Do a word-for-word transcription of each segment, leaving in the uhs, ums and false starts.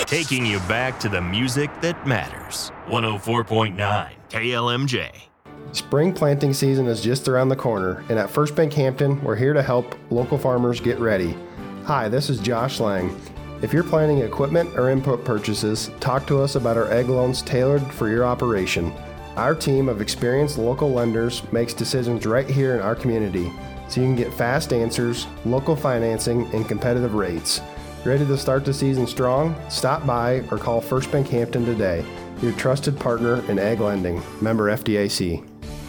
taking you back to the music that matters. one oh four point nine K L M J. Spring planting season is just around the corner, and at First Bank Hampton, we're here to help local farmers get ready. Hi, this is Josh Lang. If you're planning equipment or input purchases, talk to us about our egg loans tailored for your operation. Our team of experienced local lenders makes decisions right here in our community, so you can get fast answers, local financing, and competitive rates. Ready to start the season strong? Stop by or call First Bank Hampton today, your trusted partner in ag lending. Member F D I C.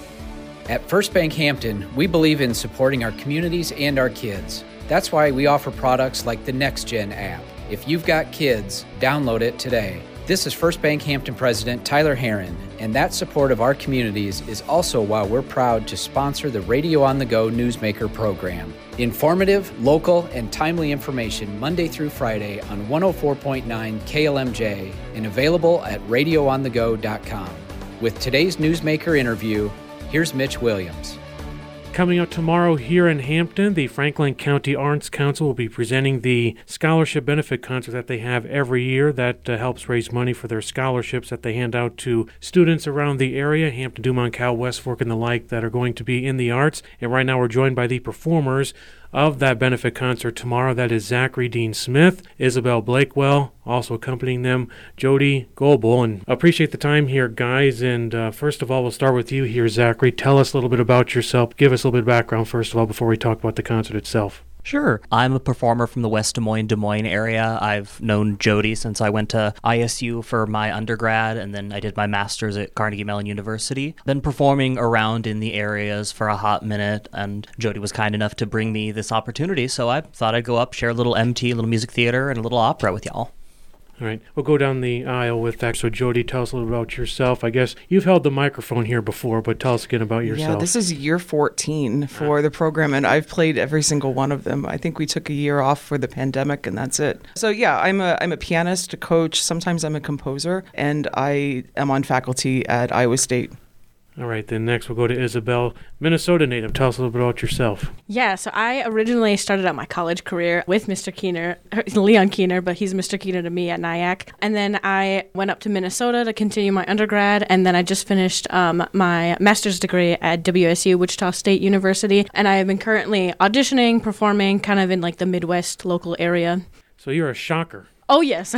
At First Bank Hampton, we believe in supporting our communities and our kids. That's why we offer products like the NextGen app. If you've got kids, download it today. This is First Bank Hampton President Tyler Herron, and that support of our communities is also why we're proud to sponsor the Radio on the Go Newsmaker program. Informative, local, and timely information Monday through Friday on one oh four point nine K L M J and available at radio on the go dot com. With today's Newsmaker interview, here's Mitch Williams. Coming up tomorrow here in Hampton, the Franklin County Arts Council will be presenting the scholarship benefit concert that they have every year that uh, helps raise money for their scholarships that they hand out to students around the area, Hampton, Dumont, Cal, West Fork, and the like, that are going to be in the arts. And right now we're joined by the performers of that benefit concert tomorrow. That is Zachary Dean Smith, Isabel Blakewell, also accompanying them, Jody Goebel. And appreciate the time here, guys. And uh, first of all, we'll start with you here, Zachary. Tell us a little bit about yourself. Give us a little bit of background, first of all, before we talk about the concert itself. Sure. I'm a performer from the West Des Moines, Des Moines area. I've known Jody since I went to I S U for my undergrad, and then I did my master's at Carnegie Mellon University. Been performing around in the areas for a hot minute, and Jody was kind enough to bring me this opportunity, so I thought I'd go up, share a little M T, a little music theater, and a little opera with y'all. All right, we'll go down the aisle with that. So, Jody, tell us a little about yourself. I guess you've held the microphone here before, but tell us again about yourself. Yeah, this is year fourteen for the program, and I've played every single one of them. I think we took a year off for the pandemic, and that's it. So, yeah, I'm a I'm a pianist, a coach. Sometimes I'm a composer, and I am on faculty at Iowa State. All right, then next we'll go to Isabel, Minnesota native. Tell us a little bit about yourself. Yeah, so I originally started out my college career with Mister Keener, Leon Keener, but he's Mister Keener to me at NIAC. And then I went up to Minnesota to continue my undergrad, and then I just finished um, my master's degree at W S U, Wichita State University. And I have been currently auditioning, performing kind of in like the Midwest local area. So you're a shocker. Oh, yes,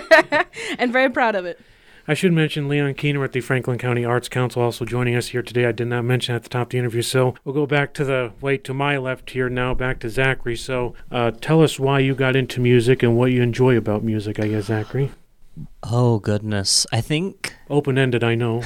and very proud of it. I should mention Leon Keener at the Franklin County Arts Council also joining us here today. I did not mention at the top of the interview, so we'll go back to the way to my left here now, back to Zachary. So uh, tell us why you got into music and what you enjoy about music, I guess, Zachary. Oh, goodness. I think... Open-ended, I know.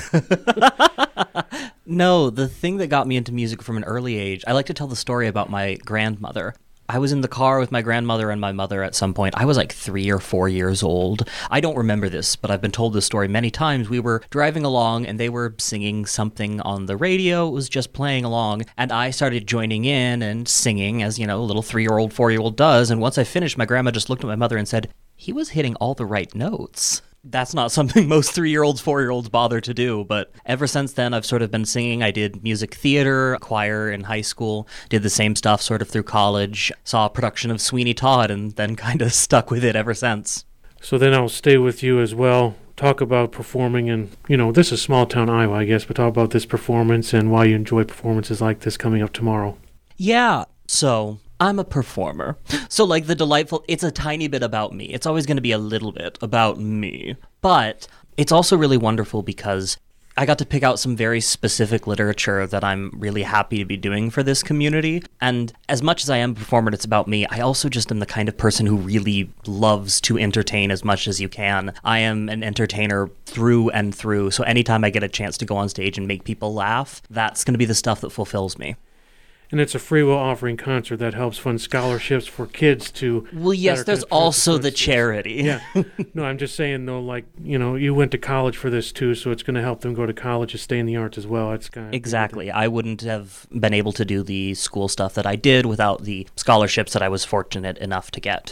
No, the thing that got me into music from an early age, I like to tell the story about my grandmother. I was in the car with my grandmother and my mother at some point. I was like three or four years old. I don't remember this, but I've been told this story many times. We were driving along and they were singing something on the radio. It was just playing along. And I started joining in and singing, as, you know, a little three-year-old, four-year-old does. And once I finished, my grandma just looked at my mother and said, "He was hitting all the right notes." That's not something most three-year-olds, four-year-olds bother to do, but ever since then, I've sort of been singing. I did music theater, choir in high school, did the same stuff sort of through college, saw a production of Sweeney Todd, and then kind of stuck with it ever since. So then I'll stay with you as well. Talk about performing in, you know, this is small-town Iowa, I guess, but talk about this performance and why you enjoy performances like this coming up tomorrow. Yeah, so... I'm a performer. So like the delightful, it's a tiny bit about me. It's always going to be a little bit about me. But it's also really wonderful because I got to pick out some very specific literature that I'm really happy to be doing for this community. And as much as I am a performer, it's about me, I also just am the kind of person who really loves to entertain as much as you can. I am an entertainer through and through. So anytime I get a chance to go on stage and make people laugh, that's going to be the stuff that fulfills me. And it's a free will offering concert that helps fund scholarships for kids to... Well, yes, there's also the charity. Yeah. No, I'm just saying, though, like, you know, you went to college for this, too, so it's going to help them go to college and stay in the arts as well. It's kind of Exactly. I wouldn't have been able to do the school stuff that I did without the scholarships that I was fortunate enough to get.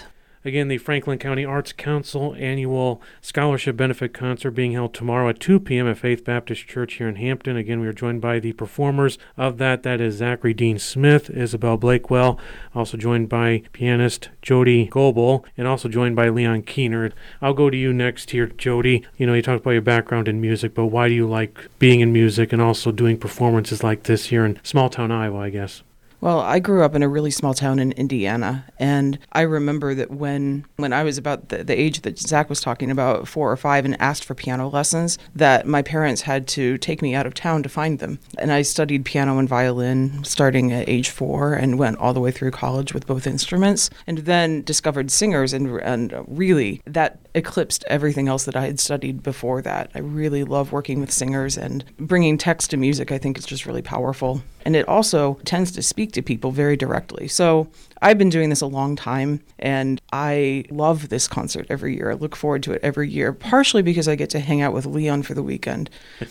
Again, the Franklin County Arts Council annual scholarship benefit concert being held tomorrow at two p.m. at Faith Baptist Church here in Hampton. Again, we are joined by the performers of that. That is Zachary Dean Smith, Isabel Blakewell, also joined by pianist Jody Goebel, and also joined by Leon Keener. I'll go to you next here, Jody. You know, you talked about your background in music, but why do you like being in music and also doing performances like this here in small-town Iowa, I guess? Well, I grew up in a really small town in Indiana, and I remember that when when I was about the, the age that Zach was talking about, four or five, and asked for piano lessons, that my parents had to take me out of town to find them. And I studied piano and violin starting at age four and went all the way through college with both instruments, and then discovered singers, and, and really that eclipsed everything else that I had studied before that. I really love working with singers, and bringing text to music I think is just really powerful. And it also tends to speak to people very directly. So I've been doing this a long time, and I love this concert every year. I look forward to it every year, partially because I get to hang out with Leon for the weekend.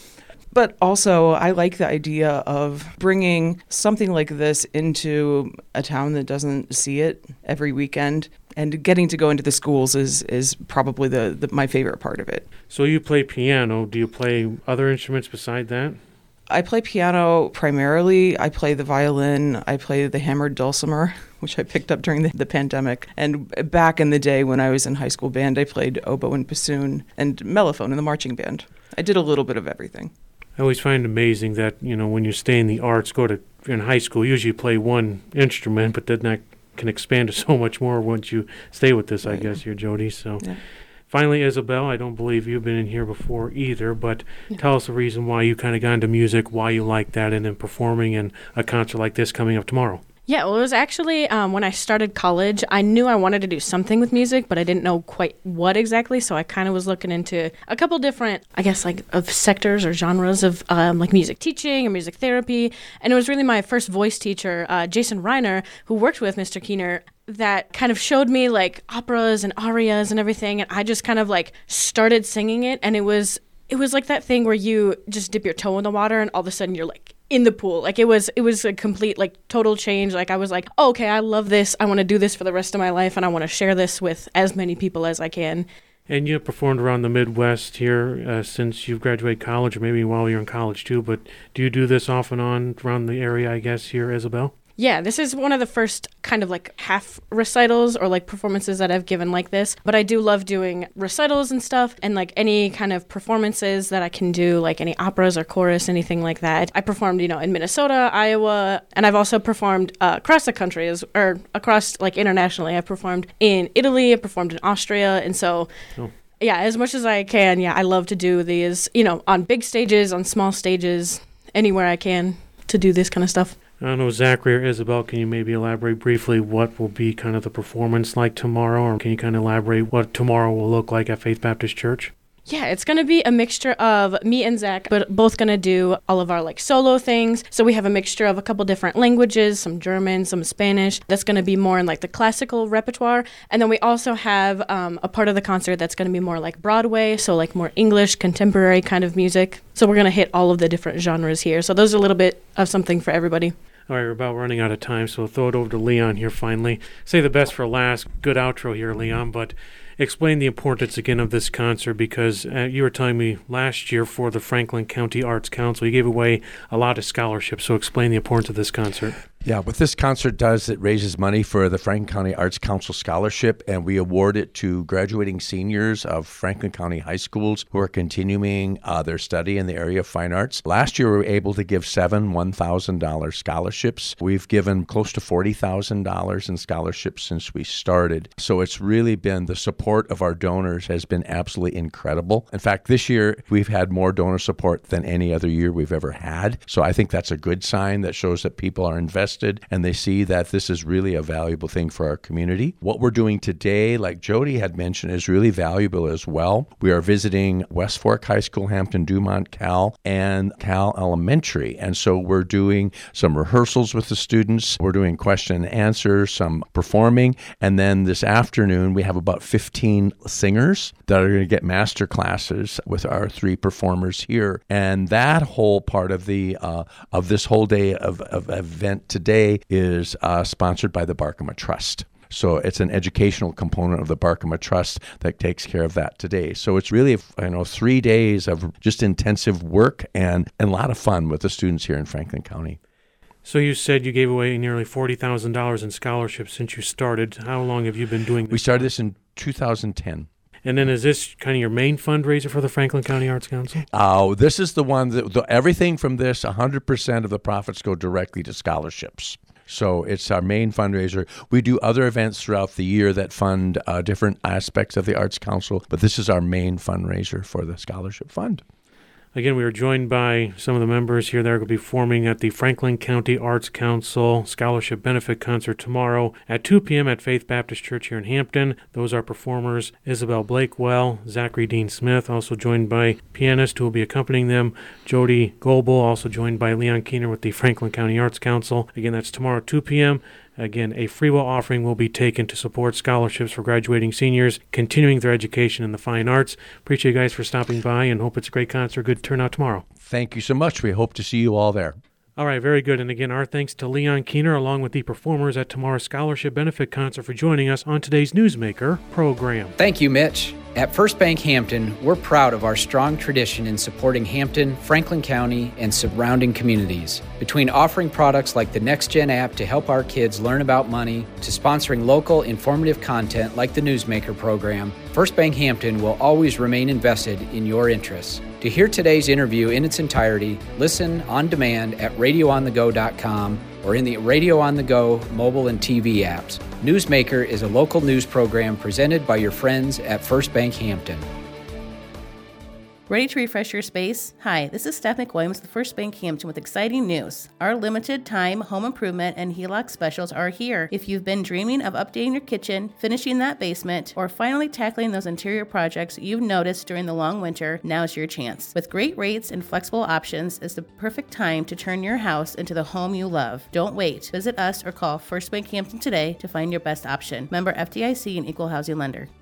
But also, I like the idea of bringing something like this into a town that doesn't see it every weekend. And getting to go into the schools is, is probably the, the my favorite part of it. So you play piano. Do you play other instruments beside that? I play piano primarily. I play the violin. I play the hammered dulcimer, which I picked up during the, the pandemic. And back in the day when I was in high school band, I played oboe and bassoon and mellophone in the marching band. I did a little bit of everything. I always find it amazing that, you know, when you stay in the arts, go to in high school, usually you play one instrument, but then that can expand to so much more once you stay with this, right. I guess, here, Jody. So. Yeah. Finally, Isabel, I don't believe you've been in here before either, but yeah. Tell us the reason why you kind of got into music, why you like that, and then performing in a concert like this coming up tomorrow. Yeah, well, it was actually um, when I started college, I knew I wanted to do something with music, but I didn't know quite what exactly, so I kind of was looking into a couple different, I guess, like of sectors or genres of um, like music teaching or music therapy, and it was really my first voice teacher, uh, Jason Reiner, who worked with Mister Keener, that kind of showed me like operas and arias and everything, and I just kind of like started singing it, and it was it was like that thing where you just dip your toe in the water and all of a sudden you're like in the pool. Like it was it was a complete like total change. Like I was like, oh, okay, I love this. I want to do this for the rest of my life, and I want to share this with as many people as I can. And you have performed around the Midwest here uh, since you've graduated college, or maybe while you're in college too, but do you do this off and on around the area, I guess, here, Isabel? Yeah, this is one of the first kind of like half recitals or like performances that I've given like this. But I do love doing recitals and stuff, and like any kind of performances that I can do, like any operas or chorus, anything like that. I performed, you know, in Minnesota, Iowa, and I've also performed uh, across the country, as, or across like internationally. I performed in Italy, I performed in Austria, and so... Oh. Yeah, as much as I can, yeah, I love to do these, you know, on big stages, on small stages, anywhere I can to do this kind of stuff. I don't know, Zachary or Isabel, can you maybe elaborate briefly what will be kind of the performance like tomorrow, or can you kind of elaborate what tomorrow will look like at Faith Baptist Church? Yeah, it's going to be a mixture of me and Zach, but both going to do all of our like solo things. So we have a mixture of a couple different languages, some German, some Spanish. That's going to be more in like the classical repertoire. And then we also have um, a part of the concert that's going to be more like Broadway, so like more English, contemporary kind of music. So we're going to hit all of the different genres here. So those are a little bit of something for everybody. All right, we're about running out of time, so we'll throw it over to Leon here finally. Say the best for last. Good outro here, Leon, but explain the importance again of this concert, because uh, you were telling me last year for the Franklin County Arts Council, you gave away a lot of scholarships, so explain the importance of this concert. Yeah, what this concert does, it raises money for the Franklin County Arts Council Scholarship, and we award it to graduating seniors of Franklin County high schools who are continuing uh, their study in the area of fine arts. Last year, we were able to give seven one thousand dollars scholarships. We've given close to forty thousand dollars in scholarships since we started. So it's really been, the support of our donors has been absolutely incredible. In fact, this year, we've had more donor support than any other year we've ever had. So I think that's a good sign that shows that people are invested and they see that this is really a valuable thing for our community. What we're doing today, like Jody had mentioned, is really valuable as well. We are visiting West Fork High School, Hampton, Dumont, Cal, and Cal Elementary. And so we're doing some rehearsals with the students. We're doing question and answer, some performing. And then this afternoon, we have about fifteen singers that are going to get master classes with our three performers here. And that whole part of the uh, of this whole day of, of event today is uh, sponsored by the Barkema Trust. So it's an educational component of the Barkema Trust that takes care of that today. So it's really, you know, three days of just intensive work and, and a lot of fun with the students here in Franklin County. So you said you gave away nearly forty thousand dollars in scholarships since you started. How long have you been doing this? We started this in two thousand ten. And then is this kind of your main fundraiser for the Franklin County Arts Council? Oh, this is the one that the, everything from this, one hundred percent of the profits go directly to scholarships. So it's our main fundraiser. We do other events throughout the year that fund uh, different aspects of the Arts Council, but this is our main fundraiser for the Scholarship Fund. Again, we are joined by some of the members here that are going to be performing at the Franklin County Arts Council Scholarship Benefit Concert tomorrow at two p.m. at Faith Baptist Church here in Hampton. Those are performers Isabel Blakewell, Zachary Dean Smith, also joined by pianist who will be accompanying them, Jody Goebel, also joined by Leon Keener with the Franklin County Arts Council. Again, that's tomorrow at two p.m. Again, a free will offering will be taken to support scholarships for graduating seniors continuing their education in the fine arts. Appreciate you guys for stopping by and hope it's a great concert. Good turnout tomorrow. Thank you so much. We hope to see you all there. All right, very good. And again, our thanks to Leon Keener along with the performers at tomorrow's Scholarship Benefit Concert for joining us on today's Newsmaker program. Thank you, Mitch. At First Bank Hampton, we're proud of our strong tradition in supporting Hampton, Franklin County, and surrounding communities. Between offering products like the NextGen app to help our kids learn about money, to sponsoring local informative content like the Newsmaker program, First Bank Hampton will always remain invested in your interests. To hear today's interview in its entirety, listen on demand at radio on the go dot com or in the Radio on the Go mobile and T V apps. Newsmaker is a local news program presented by your friends at First Bank Hampton. Ready to refresh your space? Hi, this is Steph McWilliams with First Bank Hampton with exciting news. Our limited time home improvement and H E L O C specials are here. If you've been dreaming of updating your kitchen, finishing that basement, or finally tackling those interior projects you've noticed during the long winter, now's your chance. With great rates and flexible options, it's the perfect time to turn your house into the home you love. Don't wait. Visit us or call First Bank Hampton today to find your best option. Member F D I C and Equal Housing Lender.